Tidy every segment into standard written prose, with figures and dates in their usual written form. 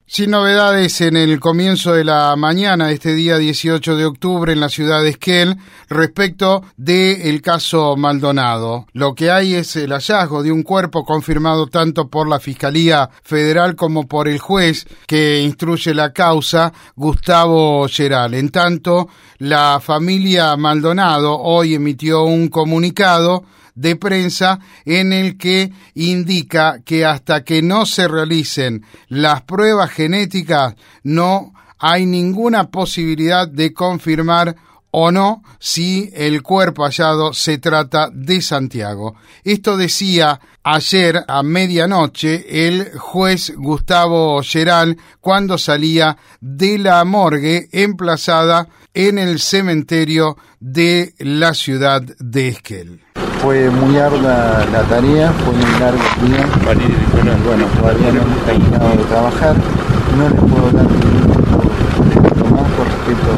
Sin novedades en el comienzo de la mañana de este día 18 de octubre en la ciudad de Esquel respecto del caso Maldonado. Lo que hay es el hallazgo de un cuerpo confirmado tanto por la Fiscalía Federal como por el juez que instruye la causa, Gustavo Geral. En tanto, la familia Maldonado hoy emitió un comunicado de prensa en el que indica que hasta que no se realicen las pruebas genéticas no hay ninguna posibilidad de confirmar o no si el cuerpo hallado se trata de Santiago. Esto decía ayer a medianoche el juez Gustavo Geral cuando salía de la morgue emplazada en el cementerio de la ciudad de Esquel. Fue muy ardua la tarea, fue muy largo el día. Bueno, todavía no hemos terminado de trabajar. No les puedo dar ningún tipo más por respeto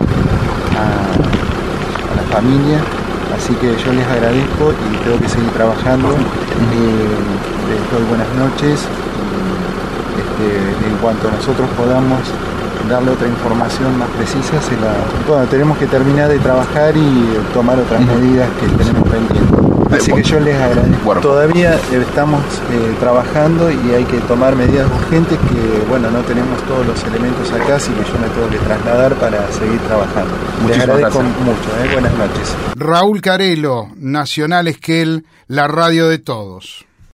a la familia. Así que yo les agradezco y tengo que seguir trabajando. Les doy buenas noches. En cuanto nosotros podamos darle otra información más precisa, tenemos que terminar de trabajar y tomar otras medidas que tenemos pendientes. Así que yo les agradezco. Bueno. Todavía estamos trabajando y hay que tomar medidas urgentes que, no tenemos todos los elementos acá, así que yo me tengo que trasladar para seguir trabajando. Les agradezco mucho. Buenas noches. Raúl Carelo, Nacional Esquel, la radio de todos.